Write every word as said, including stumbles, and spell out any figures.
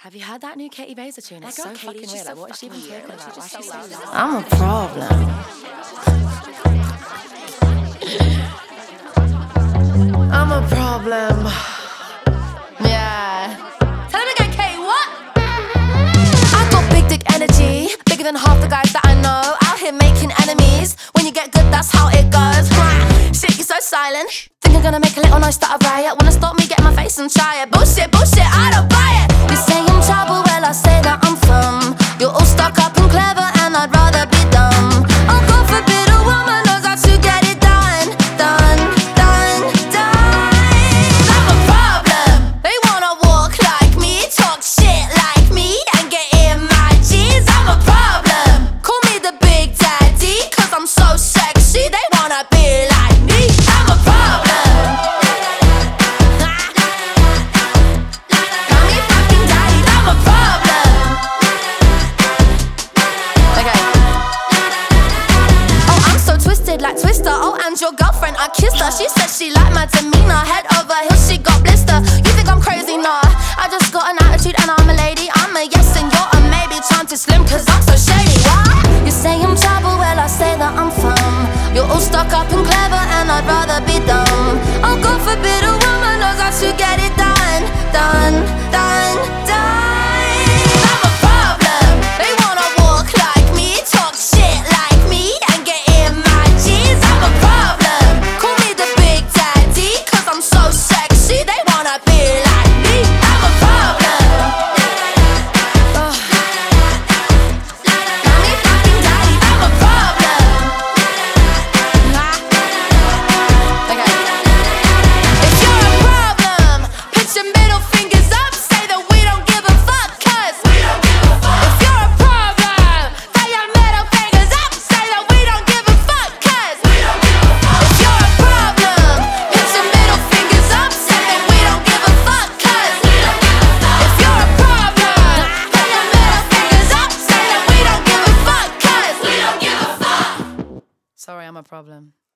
Have you heard that new Katie Baser tune? It's so fucking weird. Like, what is she even talking about? Why is she so loud? I'm a problem. I'm a problem. Yeah. Tell him again, Katie, what? I got big dick energy, bigger than half the guys that I know. Out here making enemies. When you get good, that's how it goes. Shit, you're so silent. Think you're gonna make a little noise, start a riot. Wanna stop me, get in my face and try it. Bullshit, bullshit, I don't buy it. You say I'm trouble, well I say that I'm fun. You're all stuck up and clever and I'd rather be dumb. Oh God forbid a woman knows how to get it done. Done, done, done. I'm a problem. They wanna walk like me, talk shit like me, and get in my jeans. I'm a problem. Call me the big daddy, cause I'm so sexy. They wanna be like me. I'm a problem. Like Twister, oh, and your girlfriend, I kissed her. She said she liked my demeanor. Head over heels, she got blister. You think I'm crazy? Nah, I just got an attitude and I'm a lady. I'm a yes and you're a maybe. Trying to slim cause I'm so shady. What? You say I'm trouble, well I say that I'm fun. You're all stuck up and clever and I'd rather be dumb. Oh God forbid a woman knows how to get it done. Done, done, done. I'm a problem. They wanna walk like me, talk shit like me, and get in my jeans. I'm a problem. Call me the big daddy, cause I'm so sexy. They wanna be like me. I'm a problem. Ugh. Mommy fucking daddy, I'm a problem. Okay. If you're a problem, put your middle fingers up, say that we don't give a fuck, cause we don't give a fuck. If you're a problem, throw your middle fingers up, say that we don't give a fuck, cause we don't give a fuck. If you're a problem, put your middle fingers up, say that we don't give a fuck, cause we don't give a fuck. If you're a problem, put your middle fingers up, say that we don't give a fuck, cause we don't give a fuck. Sorry, I'm a problem.